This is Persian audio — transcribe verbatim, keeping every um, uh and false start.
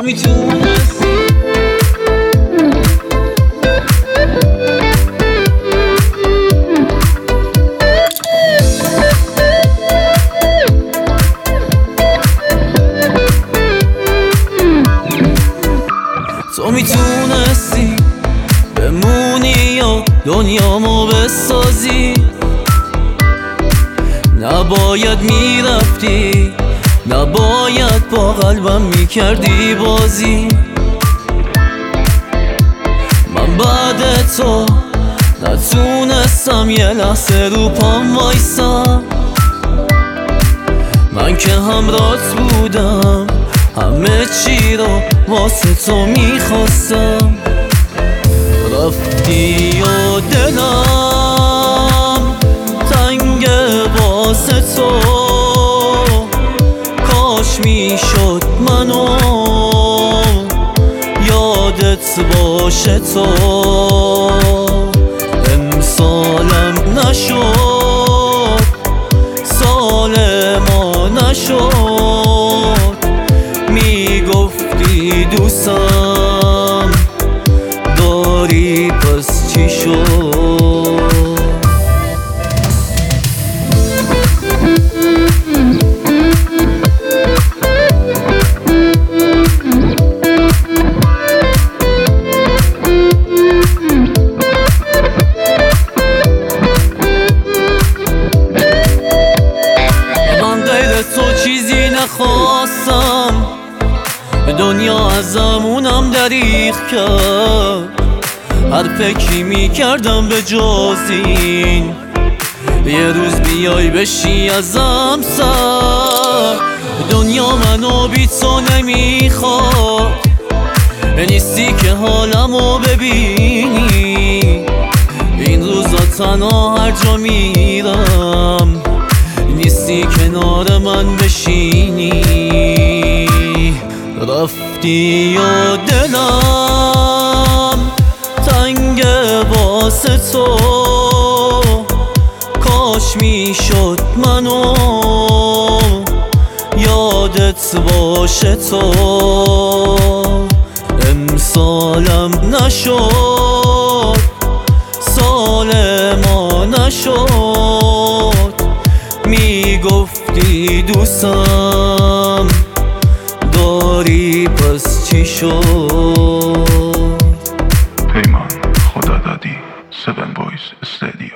میتونستی تو میتونستی بمونی یا دنیامو بسازی، نباید میرفتی، نباید با قلبم میکردی بازی. من بعد تو نتونستم یه لحظه رو پام وایسم. من که همراهت بودم، همه چی رو واسه تو میخواستم. رفتی و دلم تنگ واسه تو، کاش میشد منو یادت باشه تو. امسالم نشد، سال ما نشد، میگفتی دوستم داری پس چی شد؟ من غیر تو چیزی نخواستم، دنیا ازمونم دریغ کرد. هر فکری میکردم به جز این، یه روز بیای بشی ازم سر. دنیا منو بی تو نمیخواد، نیستی که حالمو ببینی. این روزا تنها هر جا میرم، نیستی کنار من بشینی. رفتی و دلم تنگ واسه تو، کاش میشد منو یادت باشه تو. امسالم نشد، سال ما نشد، میگفتی دوستم داری پس چی شد؟ پیمان خدا دادی، سون بویز استودیو.